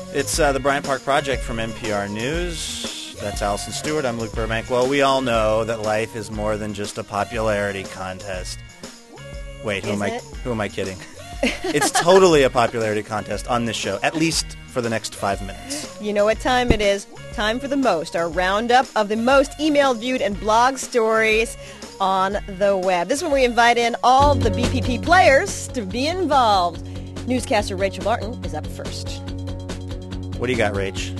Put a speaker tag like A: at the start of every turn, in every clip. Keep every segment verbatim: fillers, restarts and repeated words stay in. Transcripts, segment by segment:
A: It's uh, the Bryant Park Project from N P R News. That's Allison Stewart. I'm Luke Burbank. Well, we all know that life is more than just a popularity contest. Wait, who
B: Is
A: am I?
B: it?
A: Who am I kidding? It's totally a popularity contest on this show, at least for the next five minutes.
B: You know what time it is. Time for the most, our roundup of the most emailed, viewed, and blog stories on the web. This is when we invite in all the B P P players to be involved. Newscaster Rachel Martin is up first.
A: What do you got, Rach?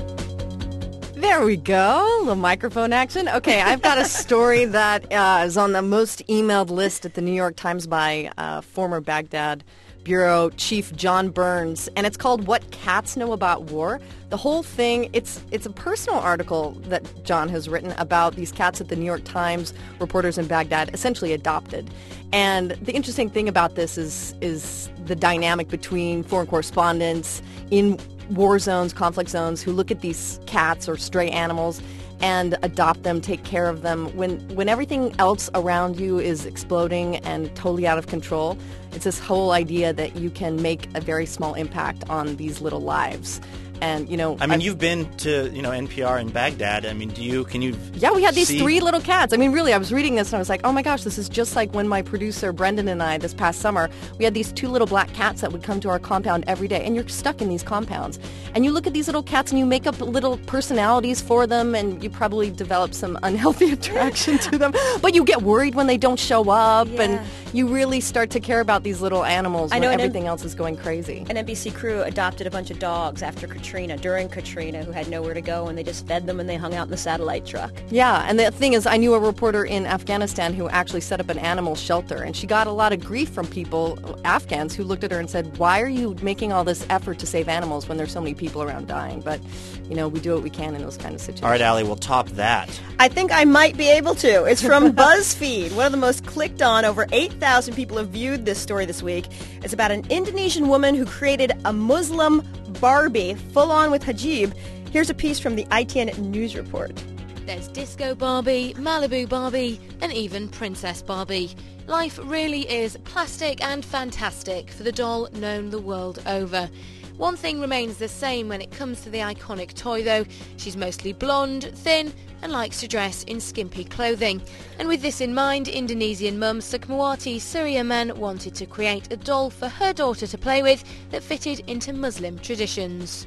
C: There we go. A little microphone action. Okay, I've got a story that uh, is on the most emailed list at the New York Times by uh, former Baghdad Bureau Chief John Burns, and it's called What Cats Know About War. The whole thing, it's it's a personal article that John has written about these cats that the New York Times reporters in Baghdad essentially adopted. And the interesting thing about this is is the dynamic between foreign correspondents in war zones, conflict zones, who look at these cats or stray animals and adopt them, take care of them. When when everything else around you is exploding and totally out of control, it's this whole idea that you can make a very small impact on these little lives. And, you know...
A: I mean,
C: I've,
A: you've been to, you know, N P R in Baghdad. I mean, do you, can you
C: Yeah, we had these
A: see?
C: three little cats. I mean, really, I was reading this and I was like, oh my gosh, this is just like when my producer Brendan and I, this past summer, we had these two little black cats that would come to our compound every day. And you're stuck in these compounds. And you look at these little cats and you make up little personalities for them, and you probably develop some unhealthy attraction to them. But you get worried when they don't show up,
B: Yeah.
C: and you really start to care about these little animals
B: I
C: when
B: know, and
C: everything else is going crazy.
B: An N B C crew adopted a bunch of dogs after Katrina, during Katrina, who had nowhere to go, and they just fed them and they hung out in the satellite truck.
C: Yeah, and the thing is, I knew a reporter in Afghanistan who actually set up an animal shelter, and she got a lot of grief from people, Afghans, who looked at her and said, why are you making all this effort to save animals when there's so many people around dying? But, you know, we do what we can in those kind of situations.
A: All right, Allie, we'll top that.
B: I think I might be able to. It's from BuzzFeed, one of the most clicked on. Over eight thousand people have viewed this story this week. It's about an Indonesian woman who created a Muslim Barbie, full on with hijab. Here's a piece from the I T N News Report.
D: There's Disco Barbie, Malibu Barbie, and even Princess Barbie. Life really is plastic and fantastic for the doll known the world over. One thing remains the same when it comes to the iconic toy though. She's mostly blonde, thin, and likes to dress in skimpy clothing. And with this in mind, Indonesian mum Sukmawati Suryaman wanted to create a doll for her daughter to play with that fitted into Muslim traditions.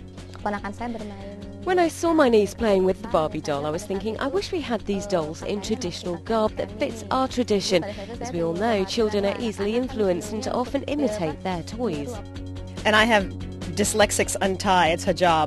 E: When I saw my niece playing with the Barbie doll, I was thinking, I wish we had these dolls in traditional garb that fits our tradition. As we all know, children are easily influenced and to often imitate their toys.
B: And I have dyslexics untie. It's hijab.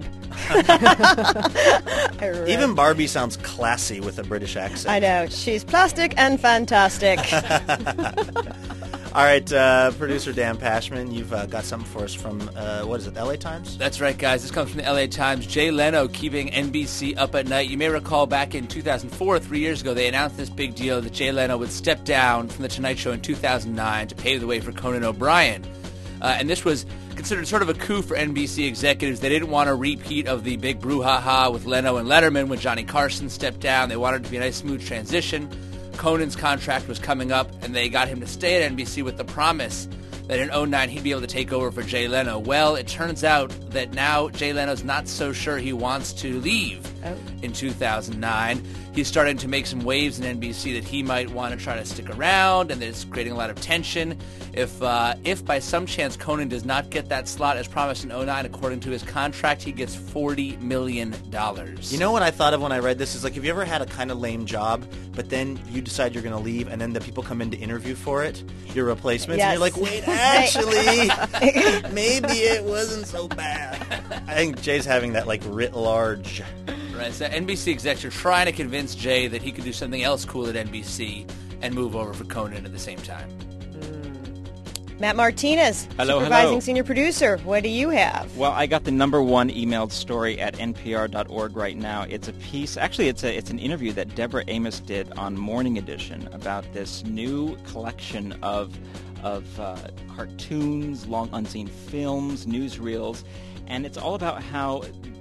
B: I really-
A: Even Barbie sounds classy with a British accent.
B: I know. She's plastic and fantastic.
A: All right, uh, producer Dan Pashman, you've uh, got something for us from, uh, what is it, L A Times?
F: That's right, guys. This comes from the L A Times. Jay Leno keeping N B C up at night. You may recall back in two thousand four, three years ago, they announced this big deal that Jay Leno would step down from The Tonight Show in two thousand nine to pave the way for Conan O'Brien. Uh, and this was considered sort of a coup for N B C executives. They didn't want a repeat of the big brouhaha with Leno and Letterman when Johnny Carson stepped down. They wanted it to be a nice, smooth transition. Conan's contract was coming up, and they got him to stay at N B C with the promise that in oh nine he'd be able to take over for Jay Leno. Well, it turns out that now Jay Leno's not so sure he wants to leave oh. in two thousand nine. He's starting to make some waves in N B C that he might want to try to stick around, and it's creating a lot of tension. If uh, if by some chance Conan does not get that slot as promised in oh nine, according to his contract, he gets forty million dollars.
A: You know what I thought of when I read this is like, have you ever had a kind of lame job, but then you decide you're going to leave, and then the people come in to interview for it, your replacements,
B: Yes.
A: and you're like, wait, actually, maybe it wasn't so bad. I think Jay's having that like writ large.
F: Right, so N B C execs are trying to convince Jay that he could do something else cool at N B C and move over for Conan at the same time.
B: Matt Martinez,
G: Hello,
B: supervising
G: hello.
B: senior producer. What do you have?
G: Well, I got the number one emailed story at N P R dot org right now. It's a piece, actually it's a it's an interview that Deborah Amos did on Morning Edition about this new collection of of uh, cartoons, long unseen films, newsreels, and it's all about how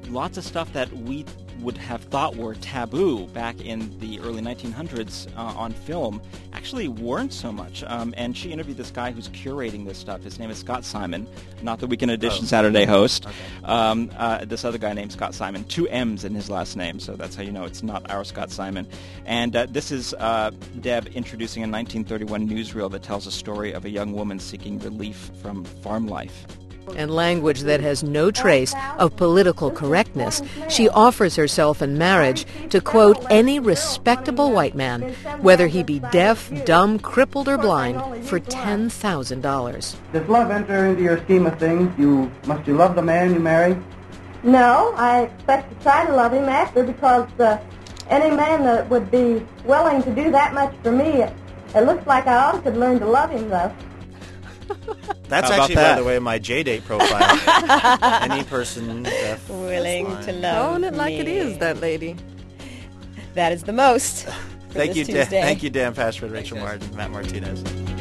G: lots of stuff that we would have thought were taboo back in the early nineteen hundreds uh, on film actually weren't so much. Um, and she interviewed this guy who's curating this stuff. His name is Scott Simon, not the Weekend Edition oh. Saturday host. Okay. Um, uh, this other guy named Scott Simon, two M's in his last name, so that's how you know it's not our Scott Simon. And uh, this is uh, Deb introducing a nineteen thirty-one newsreel that tells a story of a young woman seeking relief from farm life.
H: And language that has no trace of political correctness, she offers herself in marriage to, quote, any respectable white man, whether he be deaf, dumb, crippled, or blind, for ten thousand dollars.
I: Does love enter into your scheme of things? You Must you love the man you marry?
J: No, I expect to try to love him after, because uh, any man that would be willing to do that much for me, it, it looks like I ought to learn to love him, though.
A: That's
G: How about
A: actually,
G: that?
A: by the way, my J-date profile. Any person deaf,
B: willing to love
C: Own it like
B: me.
C: it is, that lady.
B: That is the most. for
A: Thank
B: this
A: you, Dan,
B: Tuesday.
A: thank you, Dan Pashford, Rachel Martin, Matt Martinez.